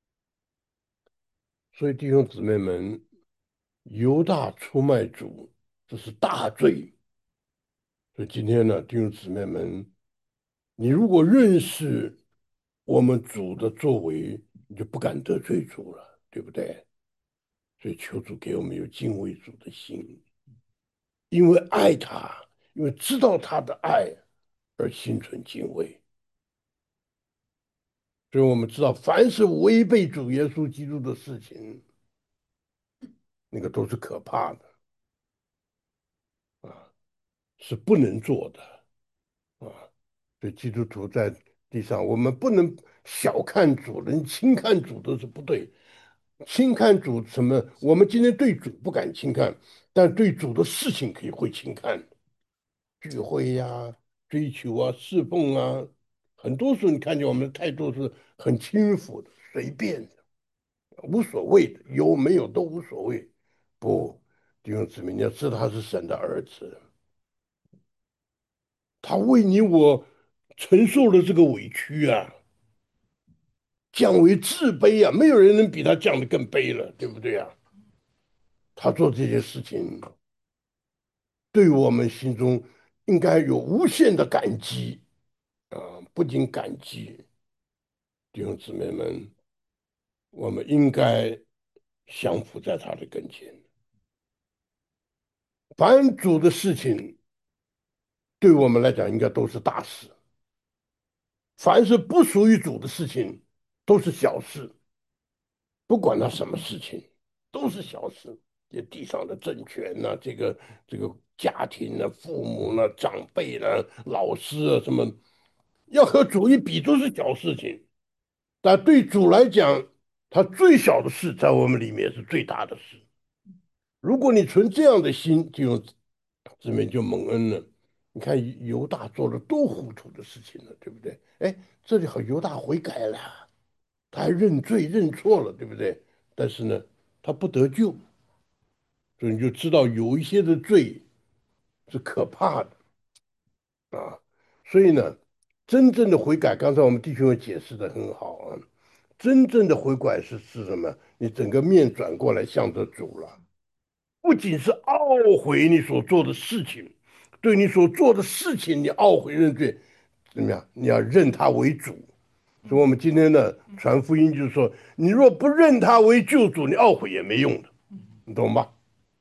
所以弟兄姊妹们，犹大出卖主，这是大罪。所以今天呢，弟兄姊妹们，你如果认识我们主的作为，你就不敢得罪主了，对不对？所以求主给我们有敬畏主的心，因为爱他，因为知道他的爱而心存敬畏。所以我们知道，凡是违背主耶稣基督的事情，那个都是可怕的啊，是不能做的啊。所以基督徒在地上，我们不能小看主人，轻看主都是不对。轻看主什么？我们今天对主不敢轻看，但对主的事情可以会轻看。聚会呀、追求啊、侍奉啊，很多时候你看见我们的态度是很轻浮的、随便的、无所谓的，有没有都无所谓。不，弟兄姊妹，你要知道他是神的儿子，他为你我承受了这个委屈啊，降为自卑啊，没有人能比他降得更卑了，对不对啊？他做这些事情，对我们心中应该有无限的感激啊，不仅感激，弟兄姊妹们，我们应该降服在他的跟前。凡主的事情，对我们来讲应该都是大事；凡是不属于主的事情， 都是小事，不管他什么事情，都是小事。这地上的政权呐、这个这个家庭呢、父母呢、长辈呢、老师啊，什么，要和主一比都是小事情。但对主来讲，他最小的事在我们里面是最大的事。如果你存这样的心，就用姊妹就蒙恩了。你看犹大做了多糊涂的事情了，对不对？哎，这里好，犹大悔改了，他还认罪认错了，对不对？但是呢，他不得救，所以你就知道有一些的罪是可怕的啊。所以呢，真正的悔改，刚才我们弟兄也解释的很好啊。真正的悔改是是什么？你整个面转过来向着主了。不仅是懊悔你所做的事情，对你所做的事情你懊悔认罪，怎么样？你要认他为主。所以，我们今天的传福音就是说，你若不认他为救主，你懊悔也没用的，你懂吧？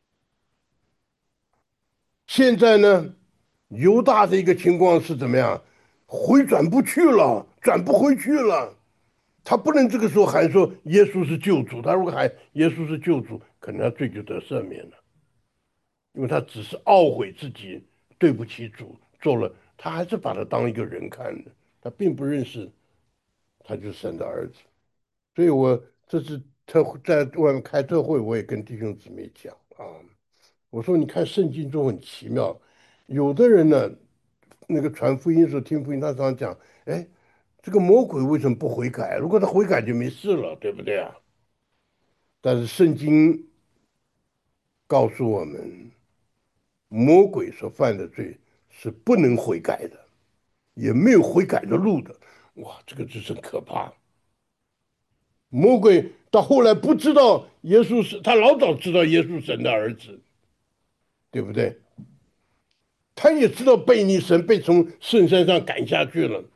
现在呢，犹大的一个情况是怎么样？回转不去了，转不回去了。他不能这个时候还说耶稣是救主，他如果喊耶稣是救主，可能他罪就得赦免了。因为他只是懊悔自己对不起主，做了，他还是把他当一个人看的，他并不认识他就是神的儿子。所以我这次特在外面开特会，我也跟弟兄姊妹讲啊，我说你看圣经中很奇妙，有的人呢，那个传福音的时候听福音，他常常讲，哎，这个魔鬼为什么不悔改？如果他悔改就没事了，对不对啊？但是圣经告诉我们，魔鬼所犯的罪是不能悔改的。也没有悔改的路的。哇，这个就是很可怕。魔鬼到后来不知道耶稣是，他老早知道耶稣神的儿子，对不对？他也知道悖逆神被从圣山上赶下去了，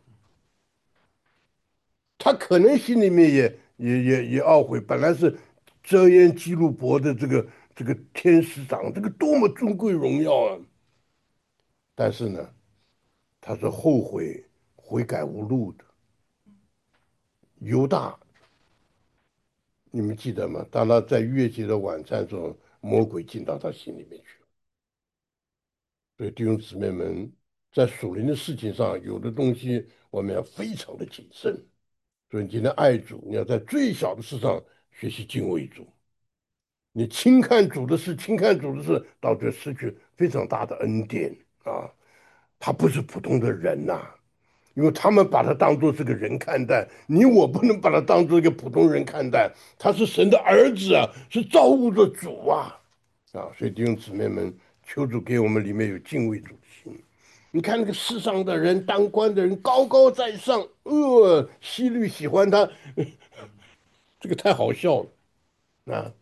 他可能心里面也也也也懊悔，本来是遮掩基路伯的这个这个天使长，这个多么尊贵荣耀啊！但是呢，他是后悔悔改无路的。犹大你们记得吗？当他在月节的晚餐中，魔鬼进到他心里面去了。所以弟兄姊妹们，在属灵的事情上，有的东西我们要非常的谨慎。所以你今天爱主，你要在最小的事上学习敬畏主。你轻看主的事，轻看主的事，到最后失去非常大的恩典啊！他不是普通的人呐、因为他们把他当做是个人看待，你我不能把他当做一个普通人看待，他是神的儿子啊，是造物的主啊，啊，所以弟兄姊妹们，求主给我们里面有敬畏主的心。你看那个世上的人，当官的人高高在上，呃，希律喜欢他，这个太好笑了啊！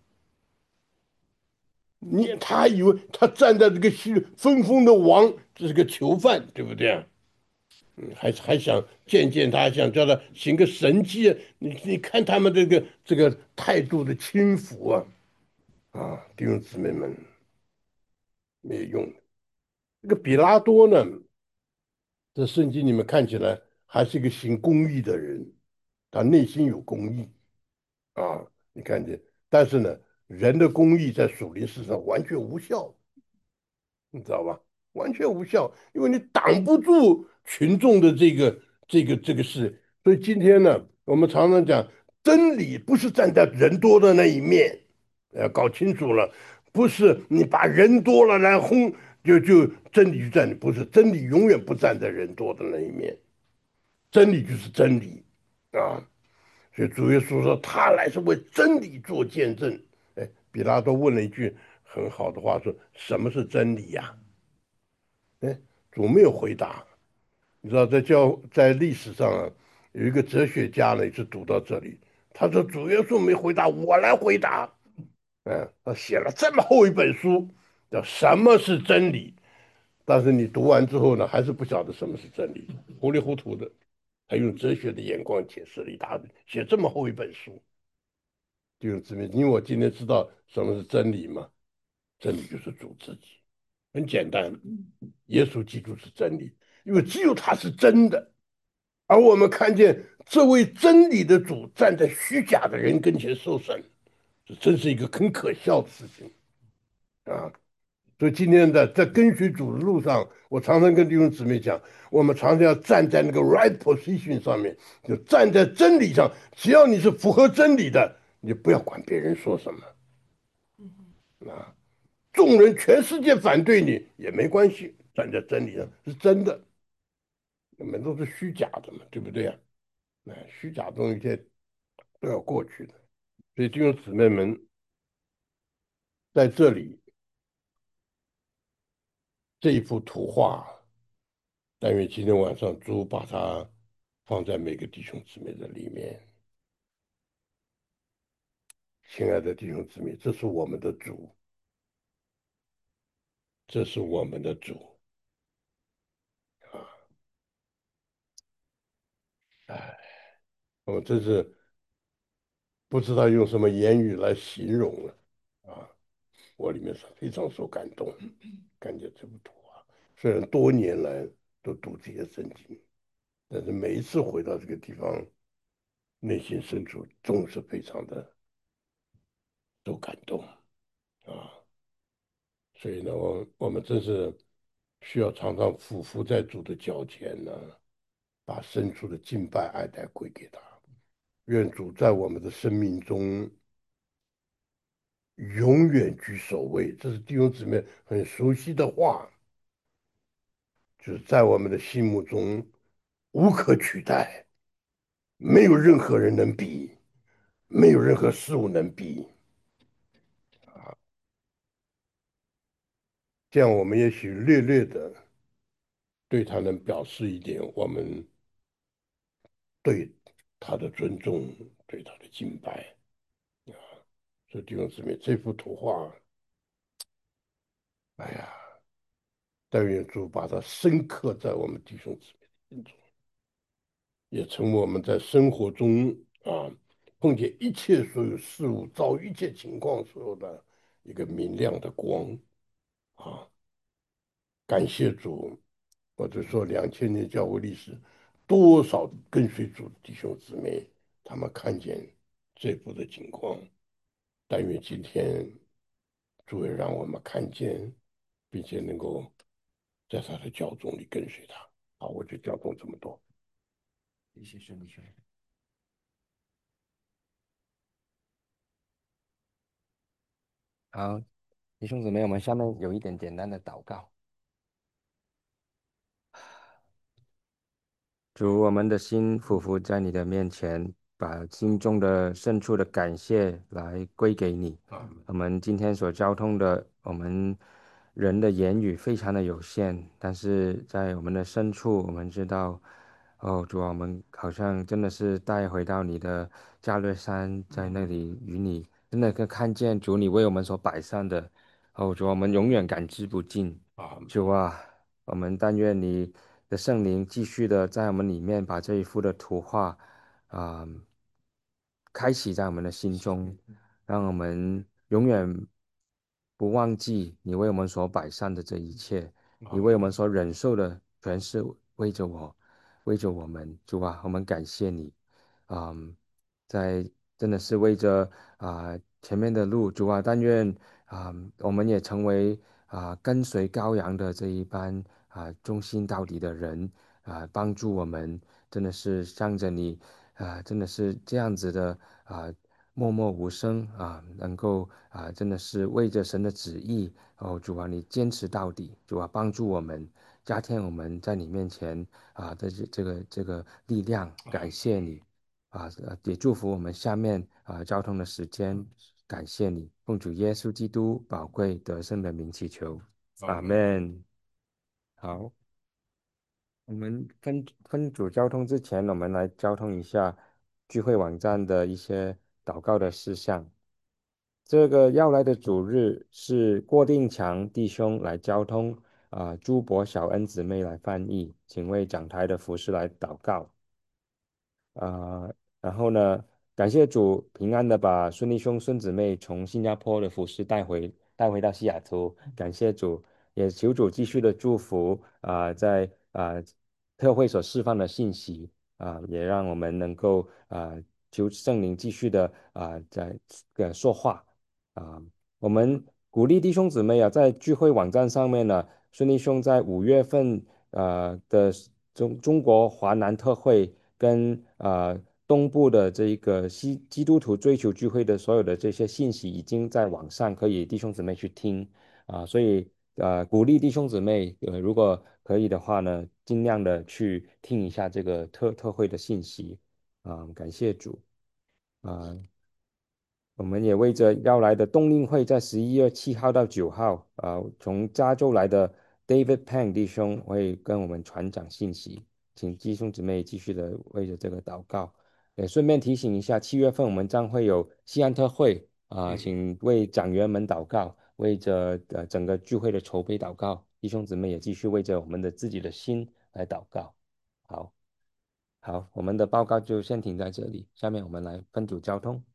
你他还以为他站在这个希律分封的王，这是个囚犯，对不对啊？还还想见见他，想叫他行个神迹啊。你你看他们这个这个态度的轻浮啊啊，弟兄姊妹们没有用的。这个比拉多呢，在圣经里面看起来还是一个行公义的人，他内心有公义啊，你看见。但是呢，人的公义在属灵世上完全无效。你知道吧？完全无效，因为你挡不住群众的这个这个这个事。所以今天呢，我们常常讲，真理不是站在人多的那一面，要搞清楚了，不是你把人多了来轰，就就真理就站你，不是真理永远不站在人多的那一面，真理就是真理啊。所以主耶稣说，他来是为真理做见证。哎，比拉多问了一句很好的话，说什么是真理呀、哎，主没有回答。你知道，在教在历史上啊，有一个哲学家呢，也是读到这里，他说主耶稣没回答，我来回答。嗯，他写了这么厚一本书，叫什么是真理？但是你读完之后呢，还是不晓得什么是真理，糊里糊涂的。他用哲学的眼光解释了一大堆，写这么厚一本书，就证明，因为我今天知道什么是真理嘛，真理就是主自己，很简单，耶稣基督是真理，因为只有他是真的。而我们看见这位真理的主站在虚假的人跟前受审，这真是一个很可笑的事情啊！所以今天的在跟随主的路上，我常常跟弟兄姊妹讲，我们常常要站在那个 right position 上面，就站在真理上。只要你是符合真理的，你就不要管别人说什么啊。众人全世界反对你也没关系，站在真理上是真的，我们都是虚假的嘛，对不对啊？哎，虚假的东西都要过去的。所以弟兄姊妹们在这里这一幅图画，但愿今天晚上主把它放在每个弟兄姊妹的里面。亲爱的弟兄姊妹，这是我们的主，这是我们的主啊！哎，我真是不知道用什么言语来形容了啊！我里面是非常受感动，看见这幅图画。虽然多年来都读这些圣经，但是每一次回到这个地方，内心深处总是非常的受感动啊！所以呢，我我们真是需要常常俯伏在主的脚前呢，把深处的敬拜爱戴归给他。愿主在我们的生命中永远居首位，这是弟兄姊妹很熟悉的话，就是在我们的心目中无可取代，没有任何人能比，没有任何事物能比。这样，我们也许略略的对他能表示一点我们对他的尊重，对他的敬拜。所以弟兄姊妹，这幅图画，哎呀，但愿主把它深刻在我们弟兄姊妹的心中，也成为我们在生活中啊碰见一切所有事物、遭遇一切情况时候的一个明亮的光啊！感谢主，或者说两千年教会历史，多少跟随主的弟兄姊妹，他们看见这幅的景况。但愿今天主也让我们看见，并且能够在他的教中里跟随他。好，我就教中这么多。 谢谢孙弟兄。好，弟兄姊妹，我们下面有一点简单的祷告。主，我们的心俯伏在你的面前，把心中的深处的感谢来归给你。 啊， 我们今天所交通的，我们人的言语非常的有限，但是在我们的深处，我们知道，哦，主啊，我们好像真的是带回到你的加略山，在那里与你真的可看见主你为我们所摆上的，哦，主啊，我们永远感知不尽。 啊， 主啊。我们但愿你的圣灵继续的在我们里面把这一幅的图画啊、开启在我们的心中，让我们永远不忘记你为我们所摆上的这一切，你为我们所忍受的全是为着我，为着我们，主啊，我们感谢你。嗯，在真的是为着啊、前面的路，主啊，但愿啊、我们也成为啊、跟随羔羊的这一班啊、忠心到底的人啊、帮助我们，真的是向着你啊、真的是这样子的啊、默默无声啊、能够啊、真的是为着神的旨意哦，主啊，你坚持到底，主啊，帮助我们，加添我们在你面前啊的这这个这个力量，感谢你。啊，呃也祝福我们下面啊交通的时间，感谢你，奉主耶稣基督宝贵得胜的名祈求，阿门。好，我们分分组交通之前，我们来交通一下聚会网站的一些祷告的事项。这个要来的主日是郭定强弟兄来交通，啊、朱博小恩姊妹来翻译，请为讲台的服饰来祷告。啊、然后呢，感谢主平安的把孙弟兄、孙姊妹从新加坡的服饰带回带回到西雅图，感谢主，也求主继续的祝福啊、在啊、特会所释放的信息啊，也让我们能够啊求圣灵继续的啊在呃说话啊。我们鼓励弟兄姊妹啊，在聚会网站上面呢，孙弟兄在五月份呃的中中国华南特会跟呃东部的这一个西基督徒追求聚会的所有的这些信息，已经在网上可以弟兄姊妹去听啊，所以呃鼓励弟兄姊妹呃如果可以的话呢，尽量的去听一下这个特特会的信息啊，感谢主啊。我们也为着要来的冬令会，在十一月七号到九号，啊、从加州来的 David Pang 弟兄会跟我们传讲信息，请弟兄姊妹继续的为着这个祷告。也顺便提醒一下，七月份我们将会有西安特会，啊、 嗯， 请为长员们祷告，为着呃整个聚会的筹备祷告。弟兄姊妹也继续为着我们的自己的心来祷告。好，好，我们的报告就先停在这里，下面我们来分组交通。